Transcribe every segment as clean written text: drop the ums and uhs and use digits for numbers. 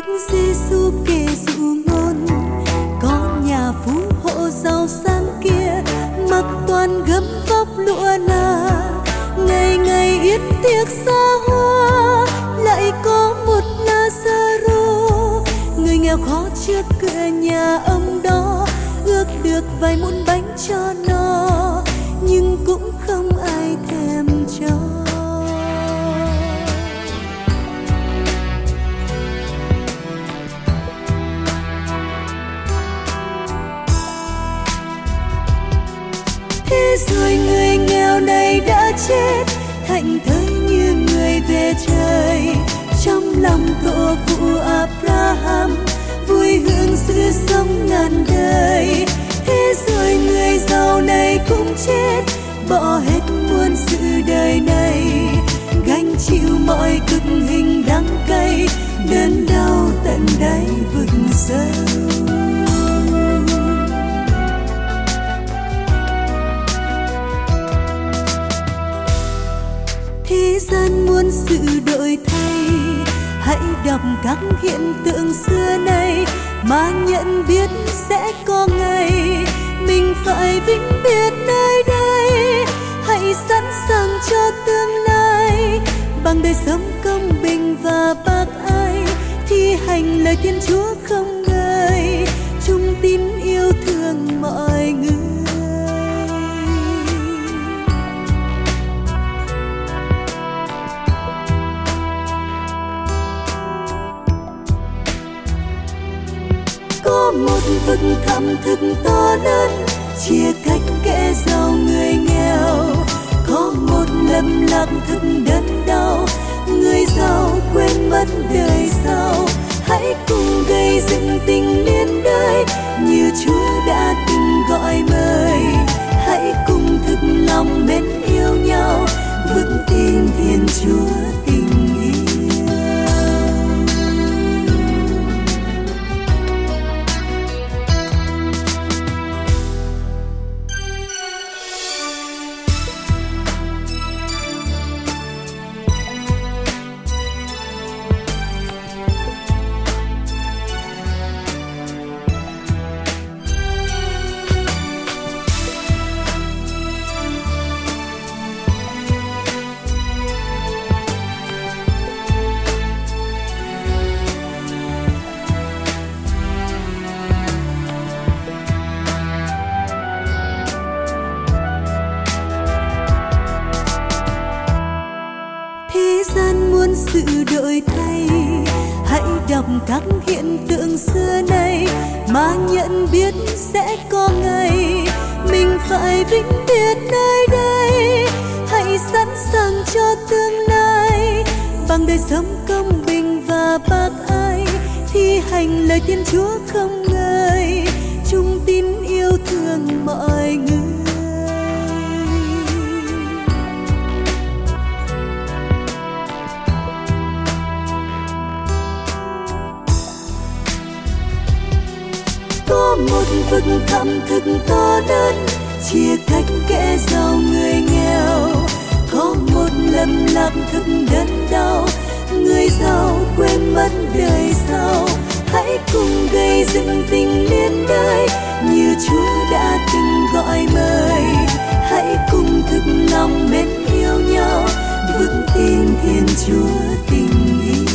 Giêsu kể dụ ngôn, có nhà phú hộ giàu sang kia mặc toàn gấm vóc lụa là, ngày ngày yết tiệc xa hoa. Lại có một Lazaro, người nghèo khó trước cửa nhà ông đó, ước được vài muỗng bánh cho no, nhưng cũng không ai thèm cho. Thế rồi người nghèo này đã chết, thảnh thơi như người về trời. Trong lòng tổ phụ Abraham vui hưởng sự sống ngàn đời. Thế rồi người giàu này cũng chết, bỏ hết muôn sự đời này, gánh chịu mọi cực hình đắng cay, đớn đau tận đáy vực sâu. Thế gian muôn sự đổi thay, hãy đọc các hiện tượng xưa nay mà nhận biết sẽ có ngày mình phải vĩnh biệt nơi đây. Hãy sẵn sàng cho tương lai bằng đời sống công bình và bác ái, thi hành lời Thiên Chúa không ngơi, chung tín yêu thương mọi người. Có một vực thẳm thực to lớn, chia cách kẻ giàu người nghèo. Có một lầm lạc thực đớn đau, người giàu quên mất đời sau. Hãy cùng gây dựng tình liên đới như Chúa đã từng gọi mời. Hãy cùng thực lòng mến yêu nhau, vững tin Thiên Chúa tình yêu. Thế gian muôn sự đổi thay, hãy đọc các hiện tượng xưa nay mà nhận biết sẽ có ngày mình phải vĩnh biệt nơi đây. Hãy sẵn sàng cho tương lai bằng đời sống công bình và bác ái, thi hành lời Thiên Chúa không ngơi, chung tín yêu thương mọi người. Có một vực thẳm thực to lớn, chia cách kẻ giàu người nghèo. Có một lầm lạc thực đớn đau, người giàu quên mất đời sau. Hãy cùng gây dựng tình liên đới như Chúa đã từng gọi mời. Hãy cùng thực lòng mến yêu nhau, vững tin Thiên Chúa tình yêu.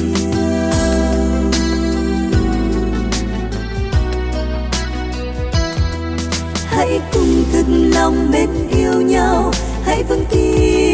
Hãy cùng thực lòng mến yêu nhau, hãy vững tin